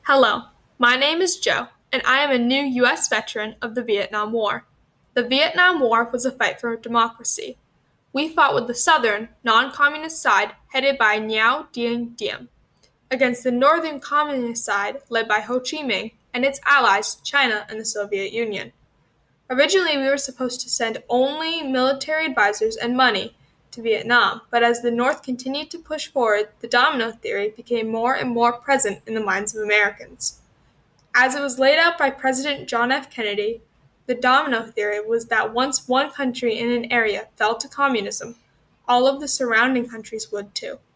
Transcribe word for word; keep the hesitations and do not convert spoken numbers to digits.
Hello, my name is Joe, and I am a new U S veteran of the Vietnam War. The Vietnam War was a fight for democracy. We fought with the southern, non-communist side headed by Nhiao Dien Diem, against the northern communist side led by Ho Chi Minh and its allies China and the Soviet Union. Originally, we were supposed to send only military advisors and money to Vietnam, but as the North continued to push forward, the domino theory became more and more present in the minds of Americans. As it was laid out by President John F. Kennedy, the domino theory was that once one country in an area fell to communism, all of the surrounding countries would too.